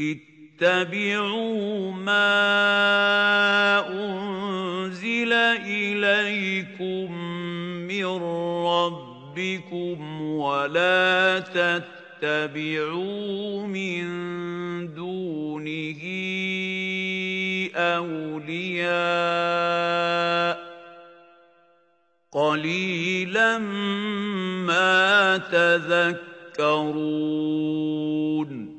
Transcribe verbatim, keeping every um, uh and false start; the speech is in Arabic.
اتَّبِعُوا مَا أُنزِلَ إِلَيْكُم مِّن رَّبِّكُمْ وَلَا تَتَّبِعُوا مِن دُونِهِ أَوْلِيَاءَ ۗ قَلِيلًا مَّا تَذَكَّرُونَ